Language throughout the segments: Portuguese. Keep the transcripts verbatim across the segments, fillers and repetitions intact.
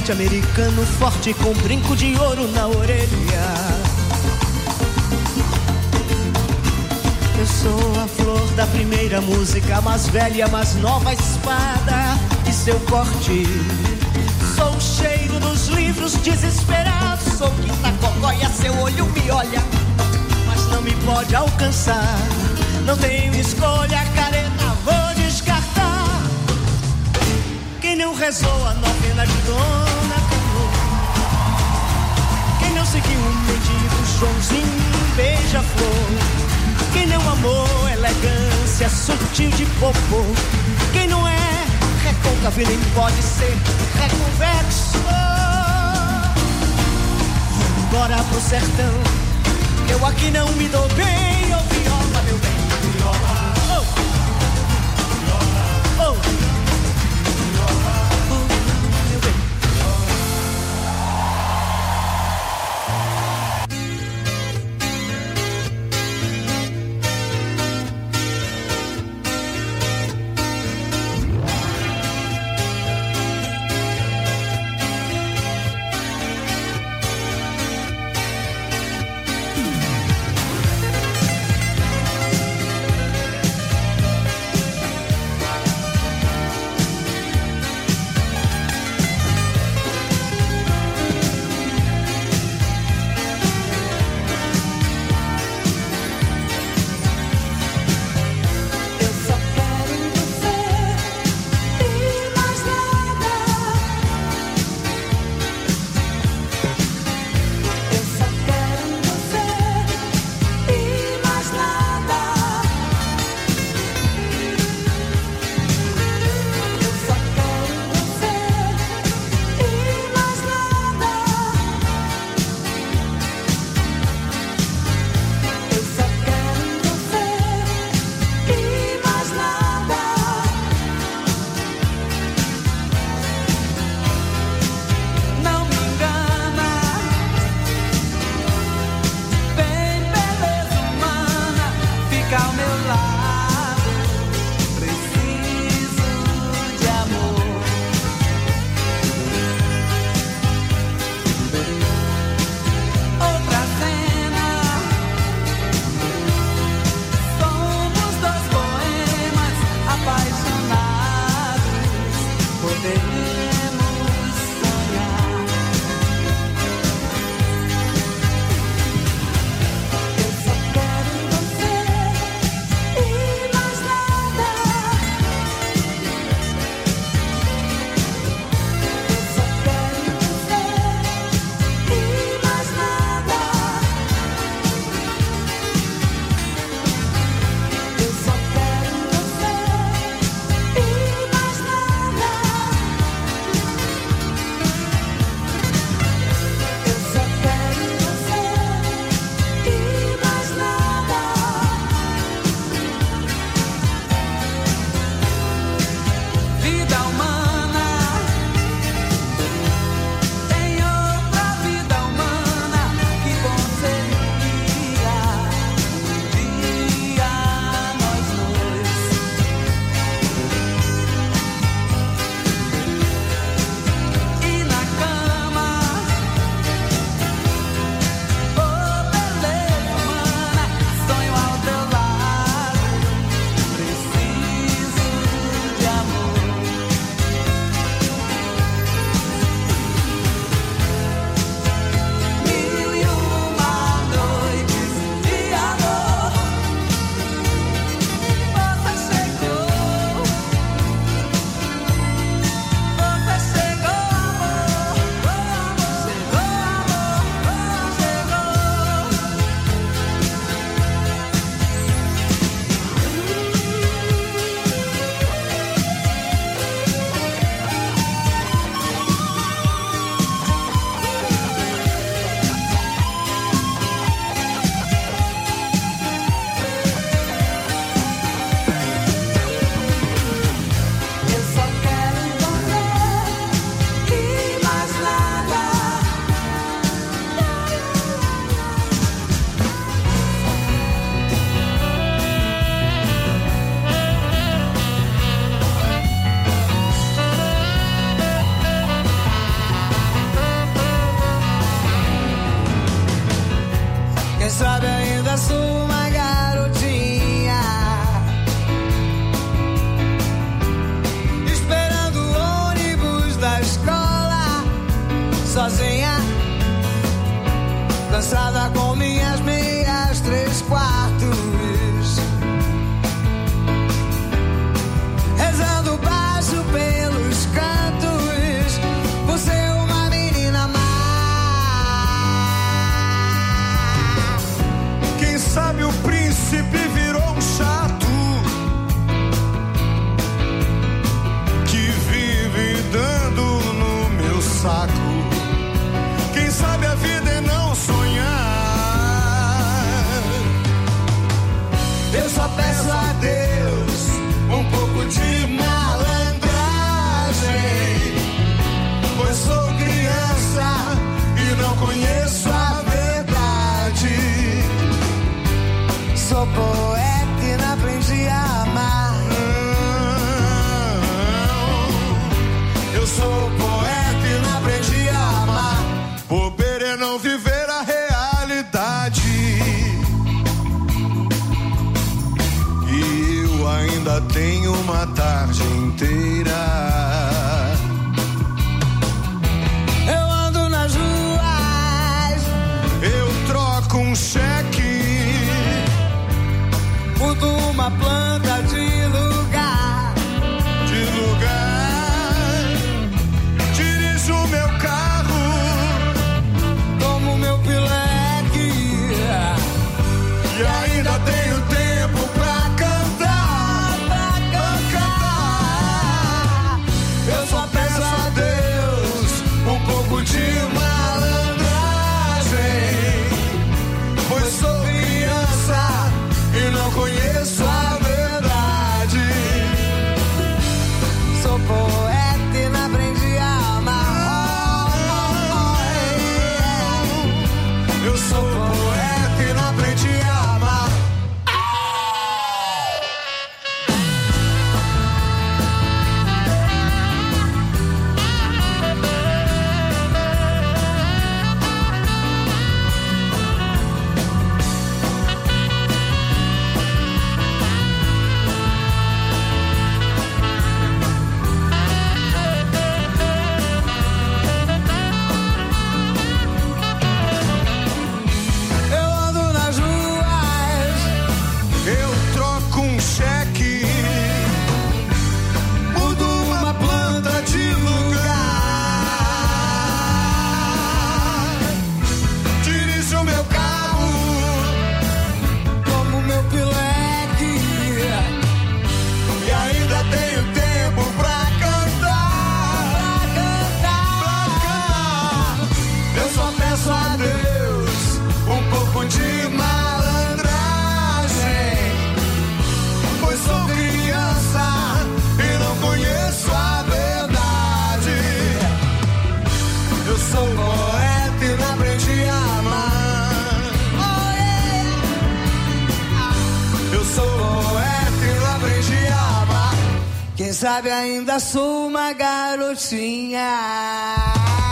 norte-americano forte com brinco de ouro na orelha. Eu sou a flor da primeira música, mais velha, mais nova espada e seu corte. Sou o cheiro dos livros desesperados, sou Quitacocóia, seu olho me olha, mas não me pode alcançar. Não tenho escolha, careta, vou descartar. Quem não rezou a novena de Dona Canu, quem não seguiu o mendigo Joãozinho beija-flor, quem não amou elegância sutil de popô, quem não é recôncavo nem pode ser reconvexo. Vou embora pro sertão, eu aqui não me dou bem. Ô viola, meu bem, viola. Oh, viola. Oh, viola. Oh, meu bem. ainda tenho uma tarde inteira. Eu ando nas ruas, eu troco um cheque, mudo uma planta de lugar, de lugar. Dirijo meu carro, tomo meu pileque, e ainda tenho tempo pra cantar, pra cantar. Eu só peço a Deus um pouco de malandragem, pois sou criança e não conheço a verdade. Sou poeta e não aprendi a amar. Eu sou poeta e não aprendi a amar. Eu ando nas ruas, Eu troco um cheque, mudo uma planta de lugar. Dirijo meu carro, tomo meu pileque, e ainda tenho tempo pra cantar, pra cantar. Eu só peço a Deus um pouco de malandragem, pois sou criança e não conheço a verdade. Eu sou poeta e não aprendi a amar. Eu sou poeta e não aprendi a amar. quem sabe ainda sou uma garotinha.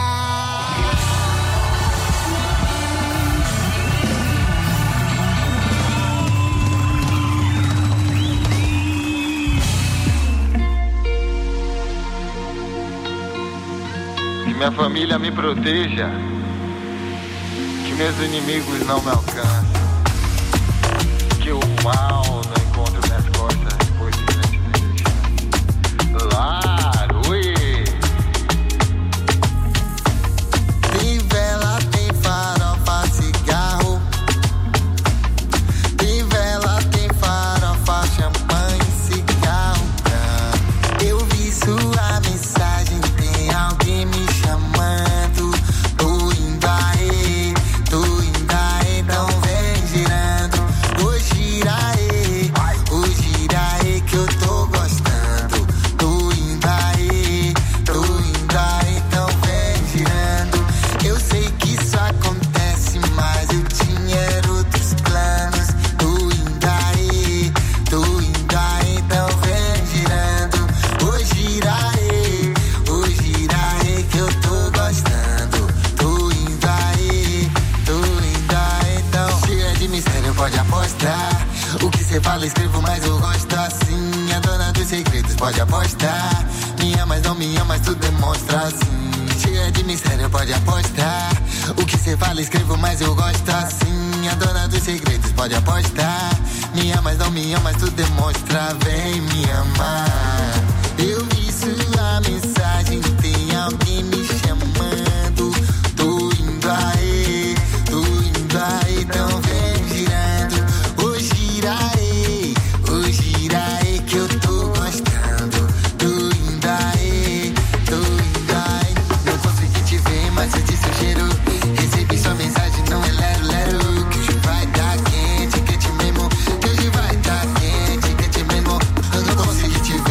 Que minha família me proteja, que meus inimigos não me alcancem, que o mal não encontre minhas costas depois de grandes deixar. Claro, ui. Tem vela, tem farofa, cigarro. Tem vela, tem farofa, champanhe, cigarro. Eu vi sua mensagem, tem alguém me chamando. Tô indo aí, tô indo aí, então vem girando. Ô giraê, ô giraê que eu tô gostando. Tô indo aí, tô indo aí, então vem girando. Eu sei que isso acontece, mas eu tinha outros planos. Tô indo aí, tô indo aí, então vem girando. Ô giraê, ô giraê que eu tô gostando. Tô indo aí, tô indo aí, então chega de mistério, pode apostar. O que cê fala, escrevo, mas eu gosto assim. A dona dos segredos, pode apostar. Me amas, não me amas, tu demonstra assim. Cheia de mistério, pode apostar. O que cê fala, escrevo, mas eu gosto assim. A dona dos segredos, pode apostar. Me amas, não me amas, tu demonstra, vem me amar. Eu vi sua mensagem, tem alguém me chamando. Tô indo aí, tô indo aí, então vem girando. Ô giraê, ô giraê que eu tô gostando. Tô indo aí, tô indo aí. Não consegui te ver, mas eu disse o cheiro. Recebi sua mensagem, não é lero, lero. Que hoje vai dar quente, que te mesmo. Que hoje vai dar quente, que te mesmo. Eu não consegui te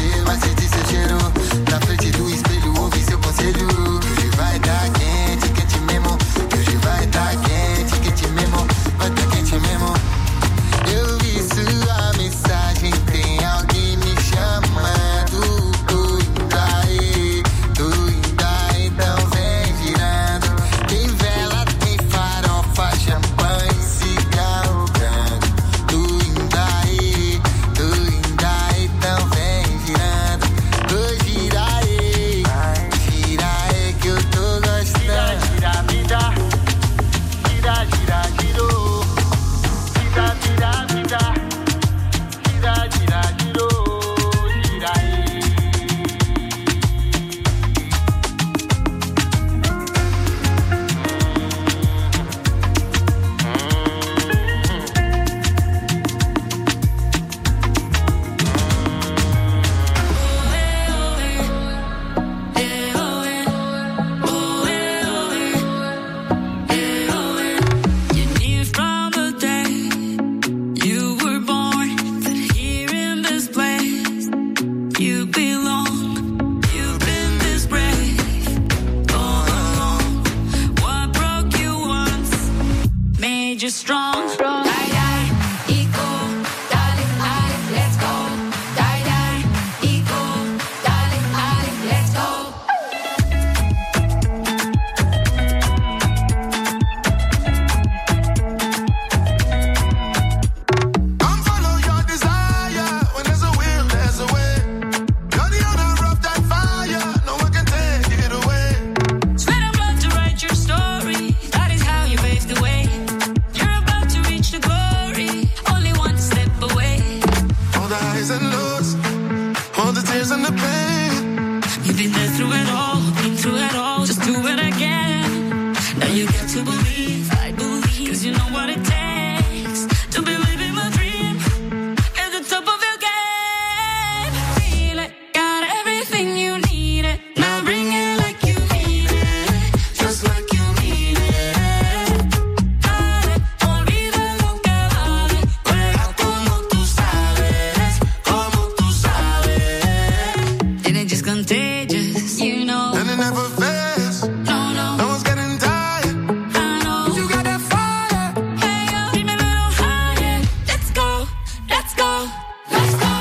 tears and the pain. You've been there through it all, been through it all, just do it again. Now you get to believe, I believe, cause you know what it takes to be living my dream at the top of your game. Feel it, got everything you need it. Now bring it like you mean it, just like you mean it. Dale, olvida lo que vale, juega como tú sabes, como tú sabes. And it just contagious, you know. And it never fails. No, no. No one's getting tired. I know. You got that fire. Hey, yo, keep me a little higher. Let's go, let's go, let's go.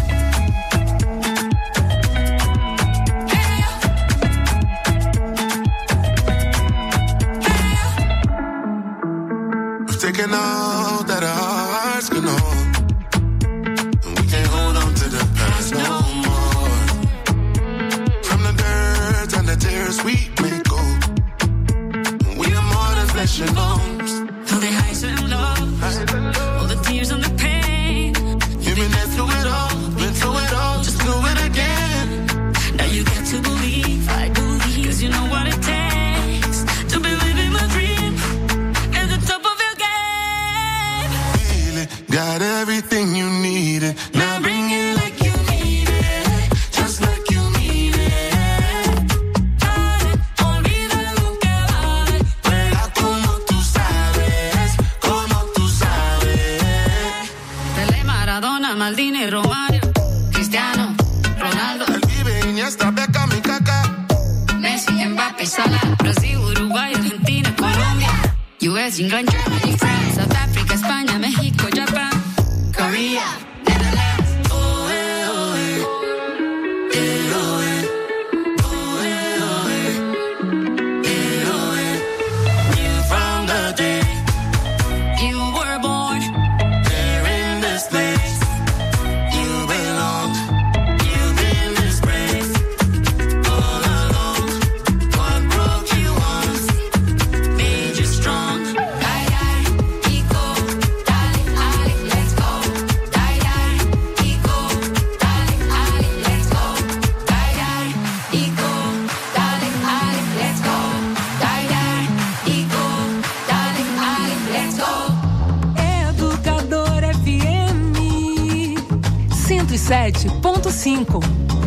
Hey, yo. Hey, yo. We've taken all that our hearts can hold, and we can't hold on to the past no more. From the dirt and the tears we may go, we are more than flesh and bones. All the highs and lows, all the tears and the pain. You've been there through it all, been through it all, just do it again. Now you get to believe, I believe, cause you know what it takes to be living my dream at the top of your game. Feel it, got everything you needed. Now bring it like you mean it, just like you mean it. Dale, olvida lo que vale, juega como tú sabes, como tú sabes. Pelé, Maradona, Maldini, Romario, Cristiano, Ronaldo, El Vive, Iniesta, Beckham y Kaká. Messi, Mbappé, Salah, Brasil, Uruguay, Argentina, Colombia, U S, England, Germany, France, South Africa, España, México, Japan, Korea, Netherlands. Oh, eh, oh, eh. Eh, oh, eh. Oh, eh, oh, eh. Eh, oh, eh. Knew from the day you were born, there in this place you belong. You've been disgraced all along. What broke you once made you strong. Die, die, Iko, dale, ale, let's go. Die, die, Iko, dale, ale, let's go. Die, die, Iko, dale, ale, let's go. Die, die, Iko, dale, ale, let's go. Educador F M cento e sete ponto cinco.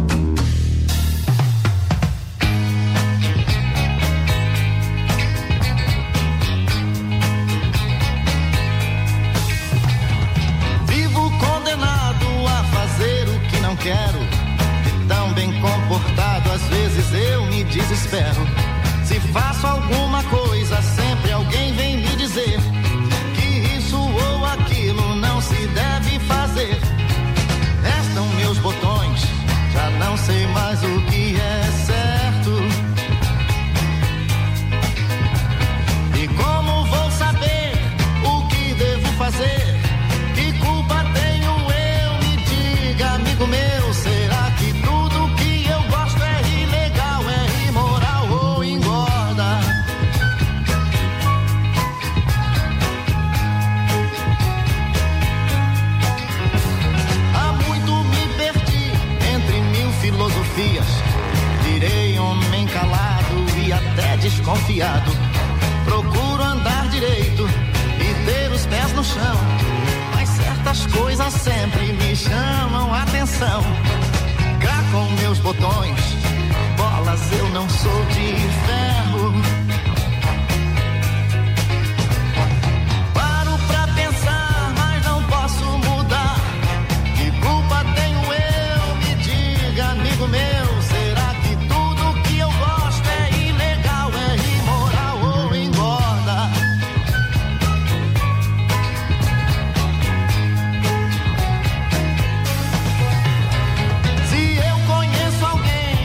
Vivo condenado a fazer o que não quero. E tão bem comportado, às vezes eu me desespero. Se faço alguma coisa, sempre alguém vem me dizer que isso ou aquilo não se deve fazer. Restam meus botões, já não sei mais o que é certo. E como vou saber o que devo fazer? Que culpa tenho eu? Me diga, amigo meu. Será que tudo que eu gosto é ilegal, é imoral ou engorda? Há muito me perdi entre mil filosofias. Virei homem calado e até desconfiado. Procuro andar direito e ter os pés no chão, mas certas coisas sempre me chamam a atenção. Cá com meus botões, bolas, eu não sou de ferro. Paro pra pensar, mas não posso mudar. Que culpa tenho eu? Me diga, amigo meu. Será que tudo que eu gosto é ilegal, é imoral ou engorda? Se eu conheço alguém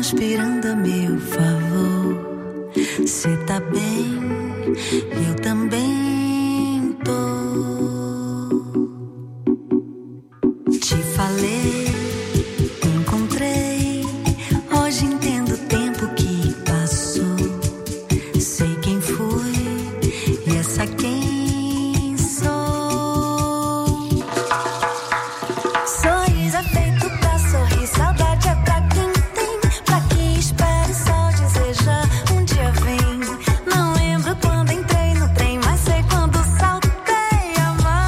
conspirando a meu favor. Cê tá bem, eu também tô. Te falei, encontrei, hoje entendo o tempo que passou. Sei quem fui e essa quem sou. Sorriso é feito pra sorrir, saudade é pra quem tem, pra quem espera e só deseja um dia vem. Não lembro quando entrei no trem, mas sei quando saltei a mar.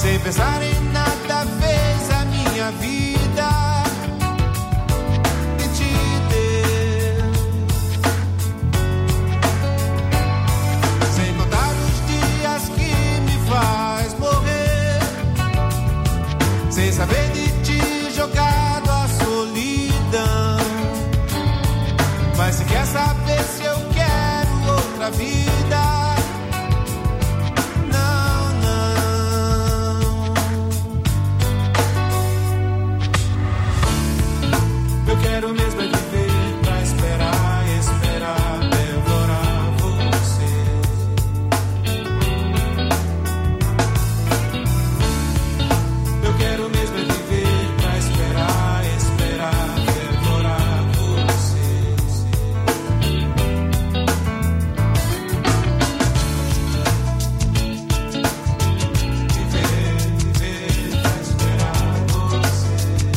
Sem pensar em nada fez a minha vida e te deu. Sem contar os dias que me faz morrer, sem saber de ti jogado à solidão. Mas se quer saber se eu quero outra vida, quero mesmo é viver pra esperar, esperar, devorar você. Eu quero mesmo é viver pra esperar, esperar, devorar você. Viver, viver pra esperar você.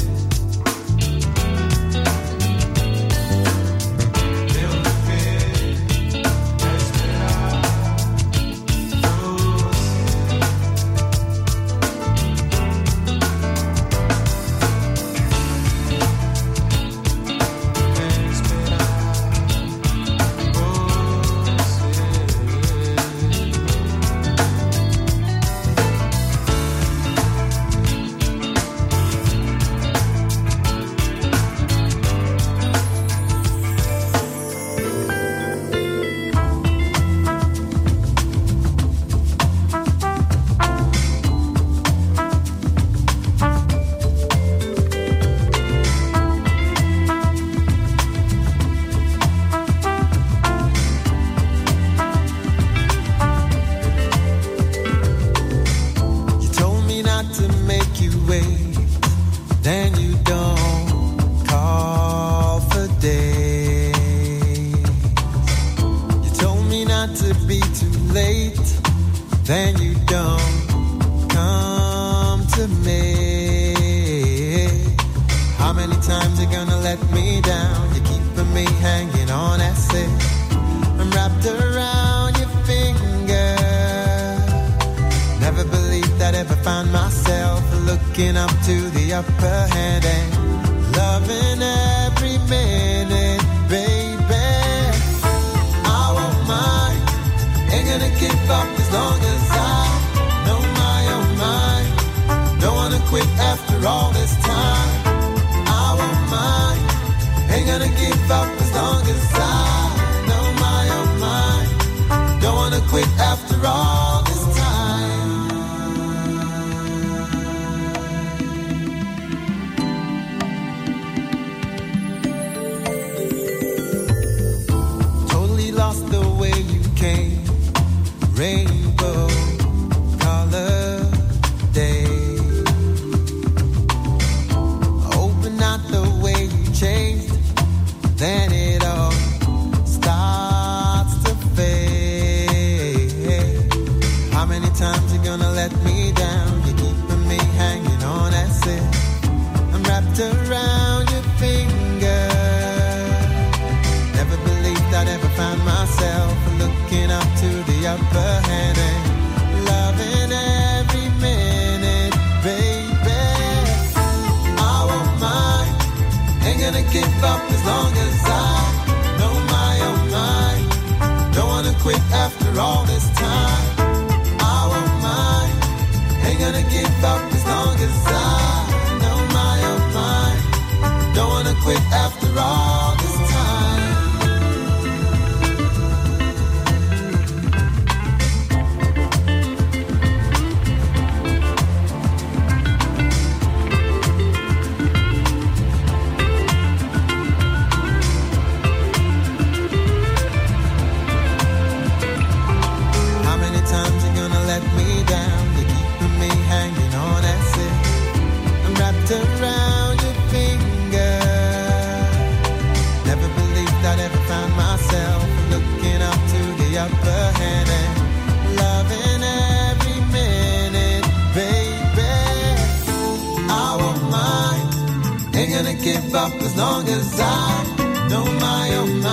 Give up as long as I know my own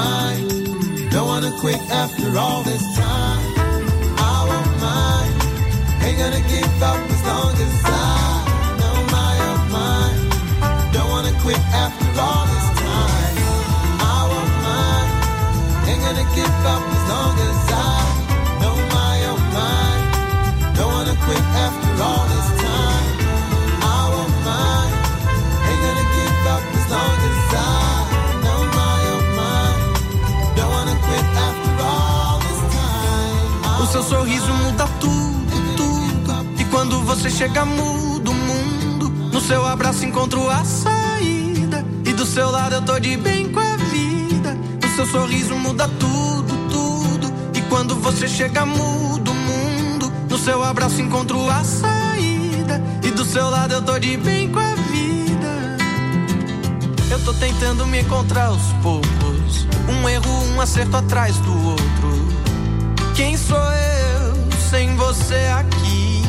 mind. Don't wanna quit after all this time. I won't mind. Ain't gonna give up as long as você chega, muda o mundo. No seu abraço encontro a saída. E do seu lado eu tô de bem com a vida. O seu sorriso muda tudo, tudo. E quando você chega, muda o mundo. No seu abraço encontro a saída. E do seu lado eu tô de bem com a vida. Eu tô tentando me encontrar aos poucos. Um erro, um acerto atrás do outro. Quem sou eu sem você aqui?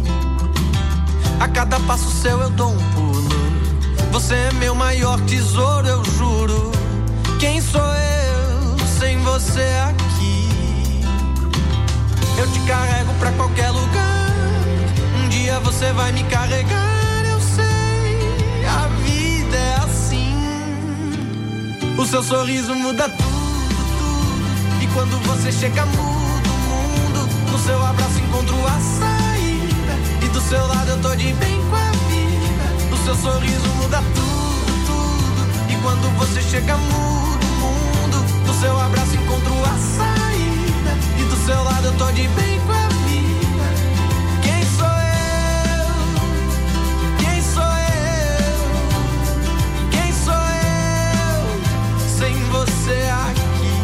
A cada passo seu eu dou um pulo. Você é meu maior tesouro, eu juro. Quem sou eu sem você aqui? Eu te carrego pra qualquer lugar. Um dia você vai me carregar, eu sei. A vida é assim. O seu sorriso muda tudo, tudo. E quando você chega, muda o mundo. No seu abraço encontro a saída. E do seu lado eu tô de bem com a vida. O seu sorriso muda tudo, tudo. E quando você chega, muda o mundo. No seu abraço encontro a saída. E do seu lado eu tô de bem com a vida. Quem sou eu? Quem sou eu? Quem sou eu sem você aqui?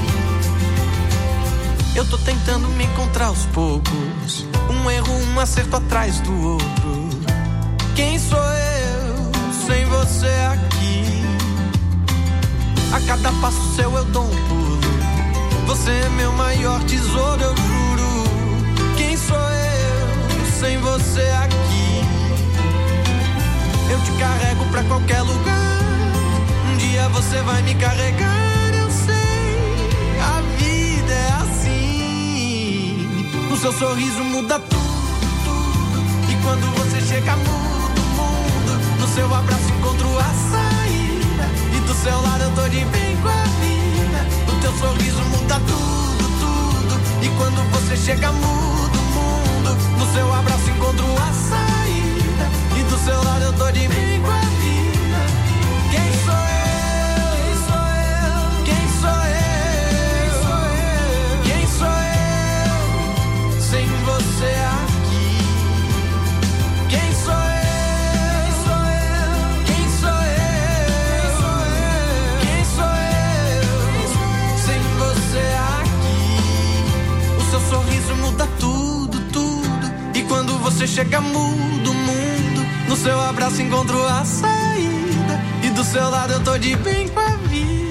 Eu tô tentando me encontrar aos poucos. Um erro, um acerto atrás do outro. Quem sou eu sem você aqui? A cada passo seu eu dou um pulo. Você é meu maior tesouro, eu juro. Quem sou eu sem você aqui? Eu te carrego pra qualquer lugar. Um dia você vai me carregar, eu sei. A vida é assim. O seu sorriso muda tudo, tudo. E quando você chega, muda o mundo. No seu abraço encontro a saída. E do seu lado eu tô de bem com a vida. O teu sorriso muda tudo, tudo. E quando você chega, muda o mundo. No seu abraço encontro a saída. E do seu lado eu tô de bem com a vida. Quem sou eu? Quem sou eu? Quem sou eu sem você aqui? Quem sou eu? Sorriso muda tudo, tudo. E quando você chega, muda o mundo. No seu abraço encontro a saída. E do seu lado eu tô de bem com a vida.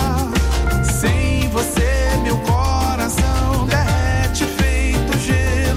Sem você, meu coração derrete feito gelo.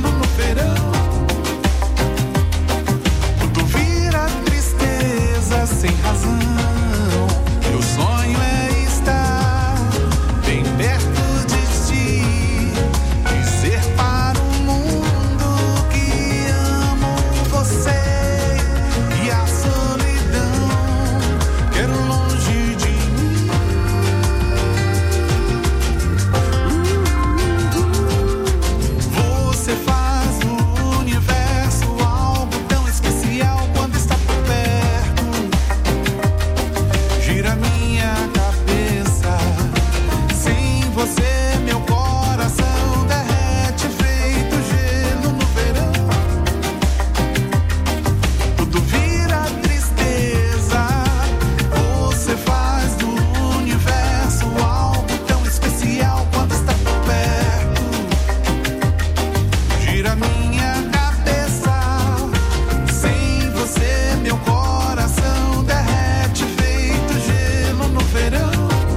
vira minha cabeça. Sem você, meu coração derrete feito gelo no verão.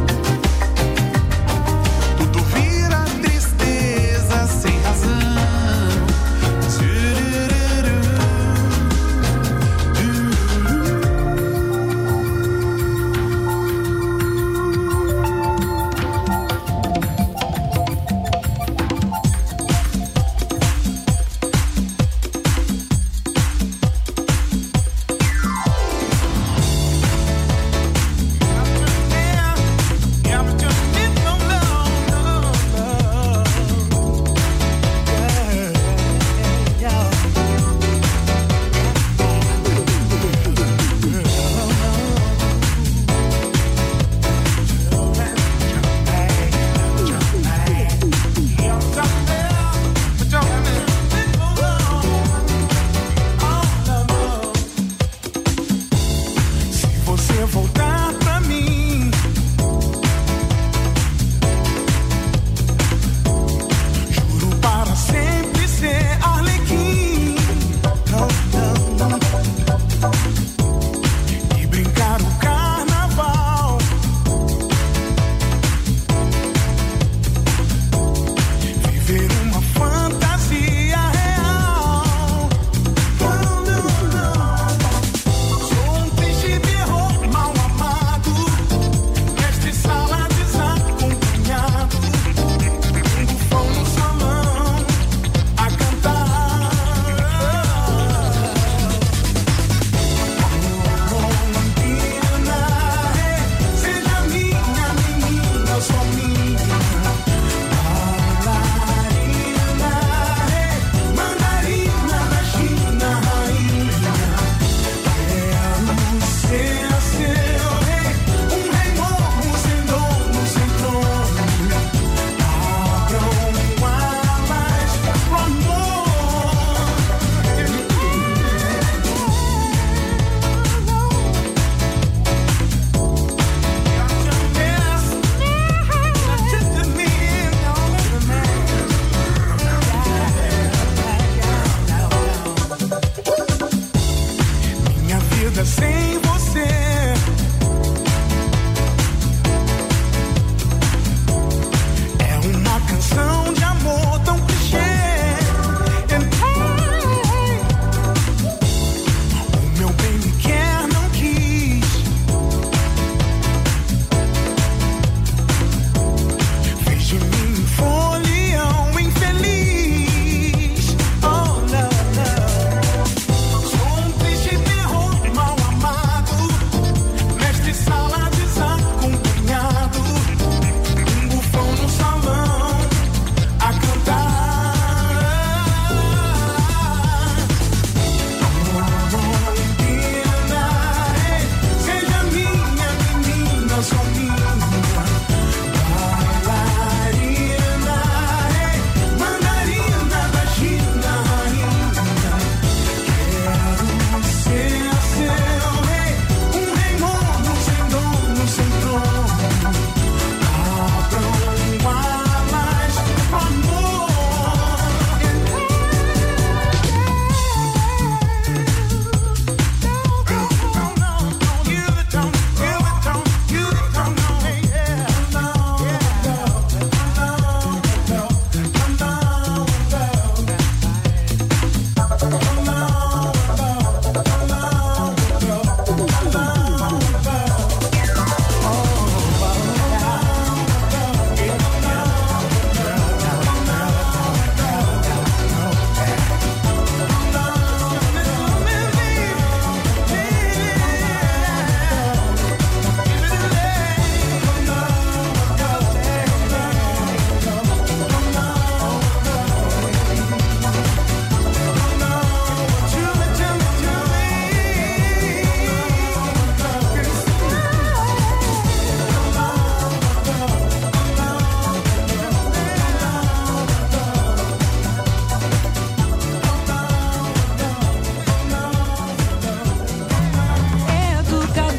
Tudo vira tristeza sem razão.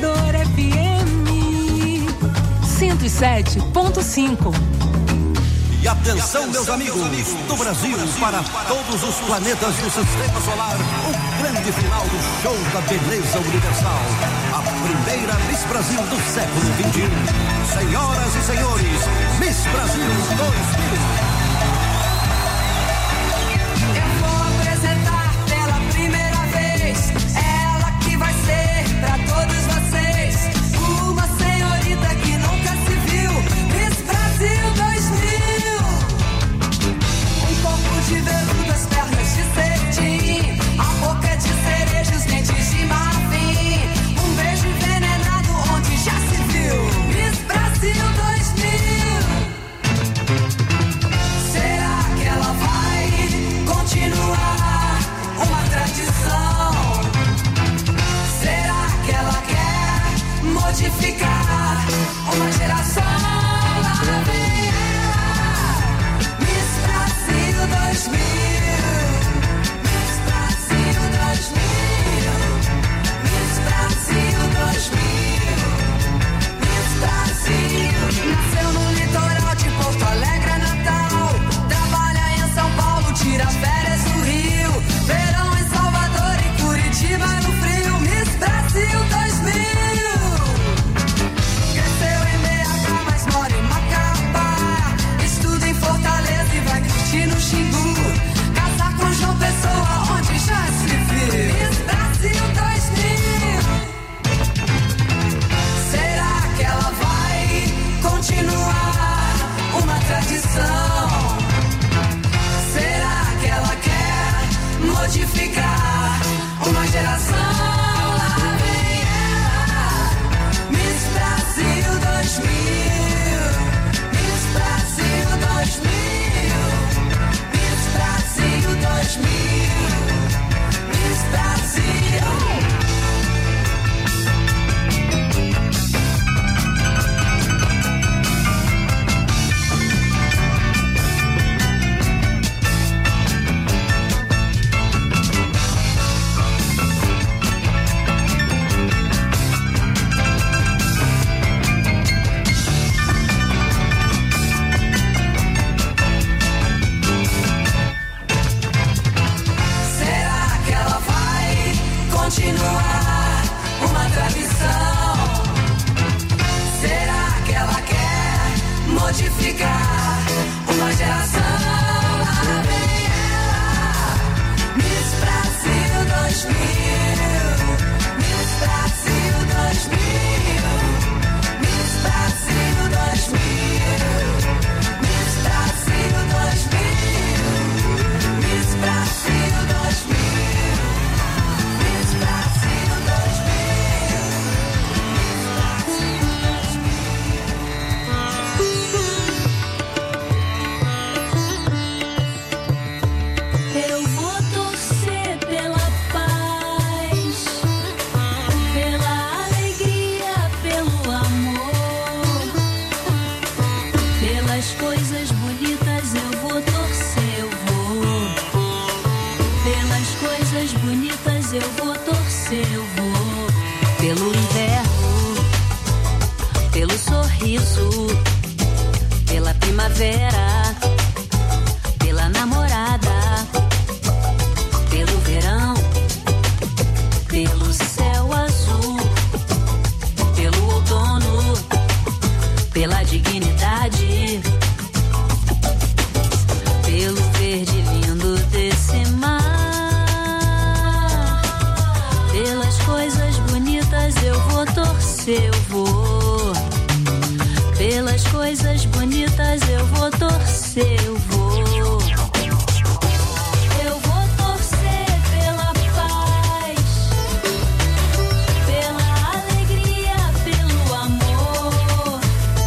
cento e sete ponto cinco. E atenção, meus amigos, do Brasil para todos os planetas do Sistema Solar, o grande final do show da beleza universal. A primeira Miss Brasil do século vinte e um. Senhoras e senhores, Miss Brasil dois mil. Eu vou apresentar pela primeira vez, ela que vai ser pra todos vocês uma senhorita que nunca se viu. Miss Brasil dois mil. Um corpo de veludo, as pernas de cetim, a boca de cereja, os dentes de marfim, um beijo envenenado onde já se viu. Miss Brasil dois mil. Será que ela vai continuar uma tradição? Será que ela quer modificar uma geração? Lá vem ela, Miss Brasil dois mil. Miss Brasil dois mil. Miss Brasil dois mil. Miss Brasil. Nasceu no litoral de Porto Alegre, Natal. Trabalha em São Paulo, tira férias no Rio. Verão em Salvador, em Curitiba, no frio. Miss Brasil dois mil. Cresceu em B H, mas mora em Macapá. Estuda em Fortaleza e vai curtir no Xingu. Casar com João Pessoa, onde já se viu. Miss Brasil dois mil. Será que ela vai continuar uma tradição? Será que ela quer modificar uma geração? Lá vem ela, Miss Brasil dois mil. Miss Brasil dois mil. Miss Brasil dois mil. Miss Brasil. Será que ela vai continuar uma tradição? Será que ela quer modificar uma geração? Lá vem ela, Miss Brasil dois mil. Miss Brasil dois mil. Miss Brasil dois mil. Miss Brasil dois mil. Miss Brasil dois mil. Miss Brasil dois mil. Eu vou torcer pela paz, pela alegria, pelo amor, pelas coisas bonitas eu vou torcer, eu vou. Pelas coisas bonitas eu vou torcer, eu vou. Pelo inverno, pelo sorriso, pela primavera, pela namorada, pelo verão, pelo céu azul, pelo outono, pela dignidade, pelo verde lindo desse mar. Pelas coisas bonitas eu vou torcer, eu vou. Pelas coisas bonitas eu vou torcer, eu vou. Eu vou torcer pela paz, pela alegria, pelo amor.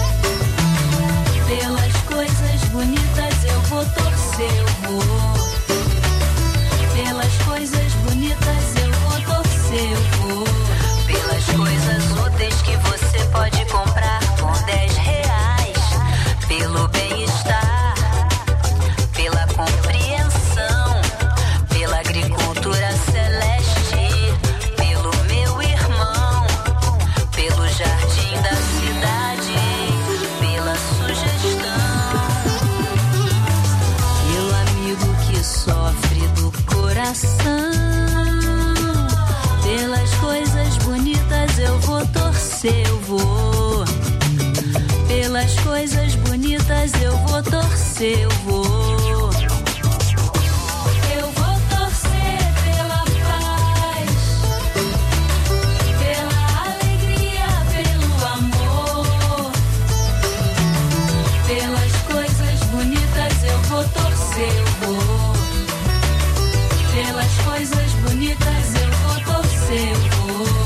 Pelas coisas bonitas eu vou torcer, eu vou. Pelas coisas bonitas eu vou torcer, eu vou. Pelas coisas úteis que você pode comprar com dez reais. Pelo bem-estar, coração. Pelas coisas bonitas eu vou torcer, eu vou. Pelas coisas bonitas eu vou torcer, eu vou. Eu vou torcer pela paz, pela alegria, pelo amor. Pelas coisas bonitas eu vou torcer, eu vou. Pelas coisas bonitas eu vou torcer, eu vou.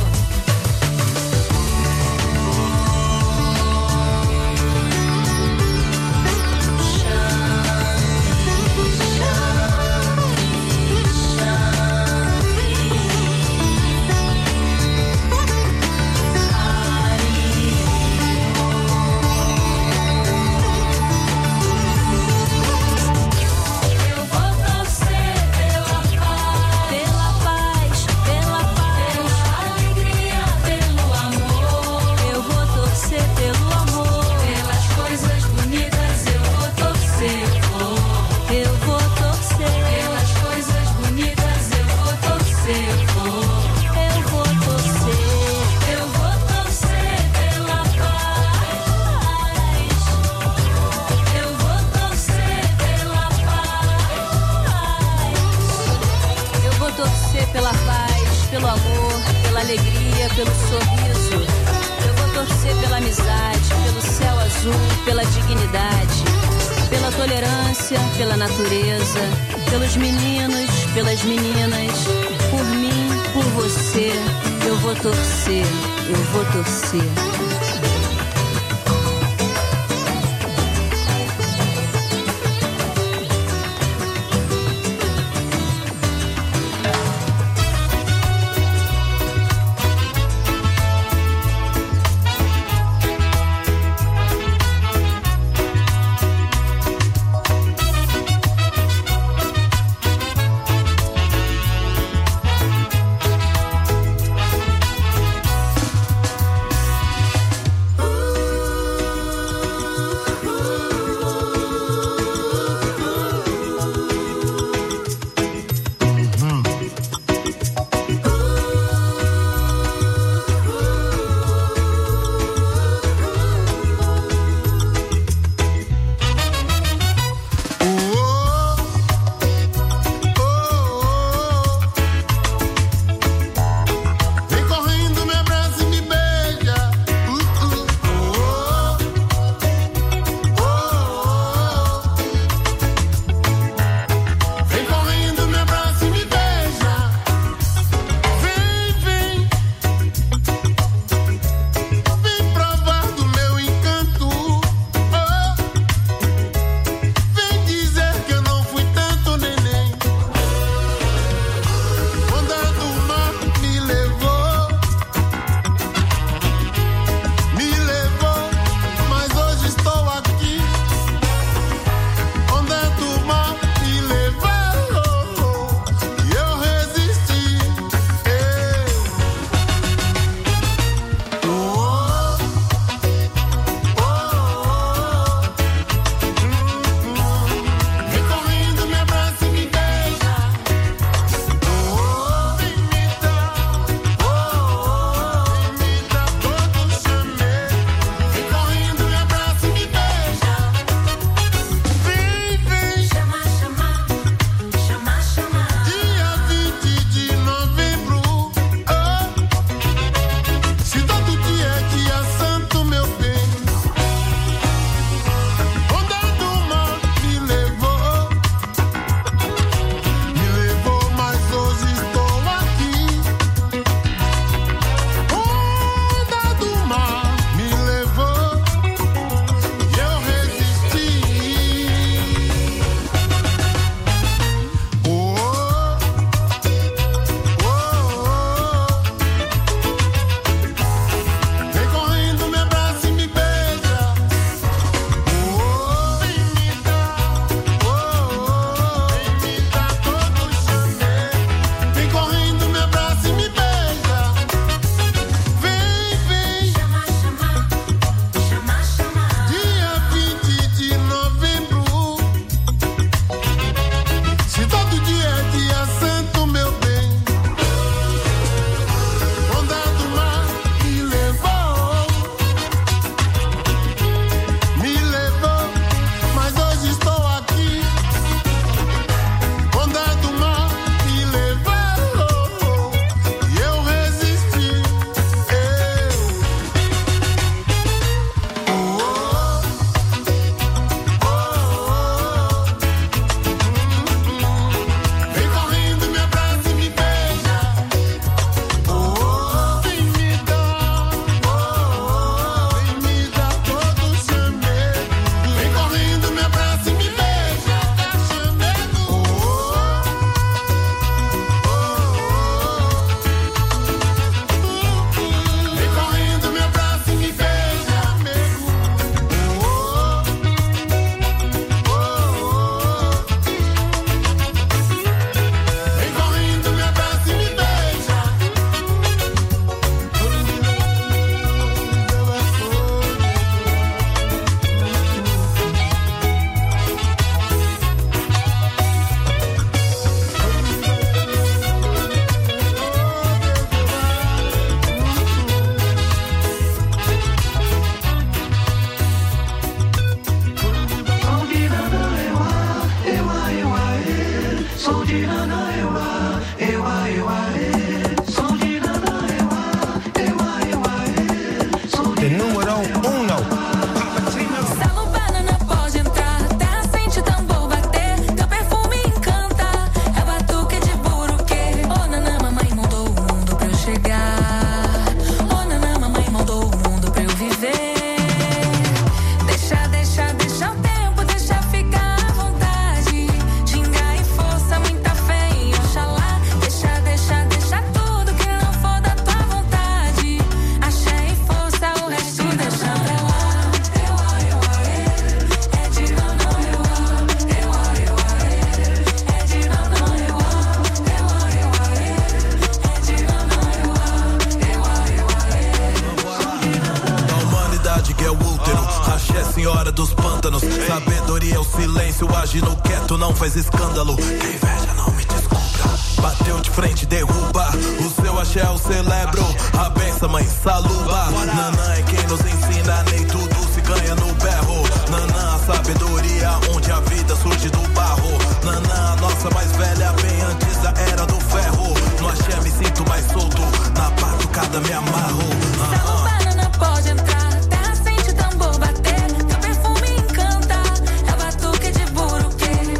Pela paz, pelo amor, pela alegria, pelo sorriso. Eu vou torcer pela amizade, pelo céu azul, pela dignidade, pela tolerância, pela natureza, pelos meninos, pelas meninas, por mim, por você. Eu vou torcer, eu vou torcer. Faz escândalo, que inveja não me descubra. Bateu de frente, derruba. O seu axé eu celebro. A benção, mãe, saluba. Nanã é quem nos ensina, nem tudo se ganha no berro. Nanã, a sabedoria onde a vida surge do barro. Nanã, a nossa mais velha, bem antes da era do ferro. No axé me sinto mais solto, na batucada me amarro. Salva, Nanã, pode entrar. Terra sente tambor bater. Teu perfume encanta. É o batuque de buruque.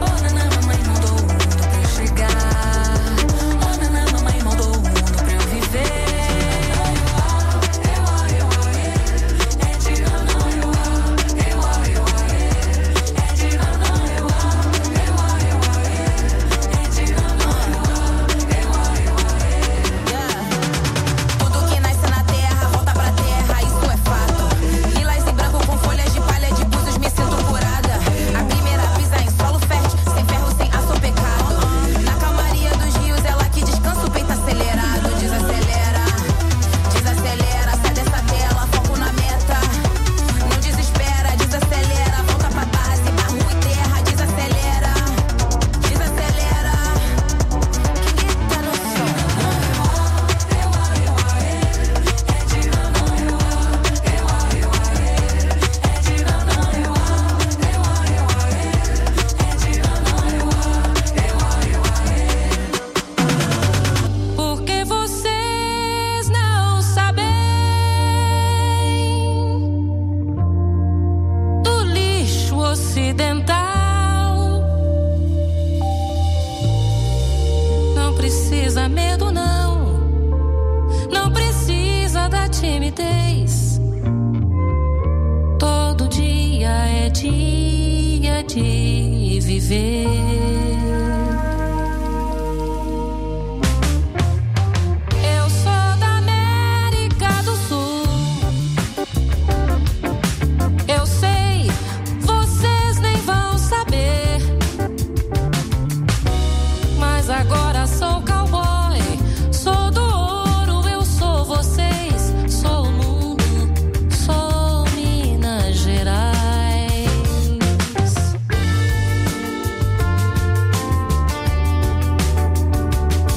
timidez. Todo dia é dia de viver.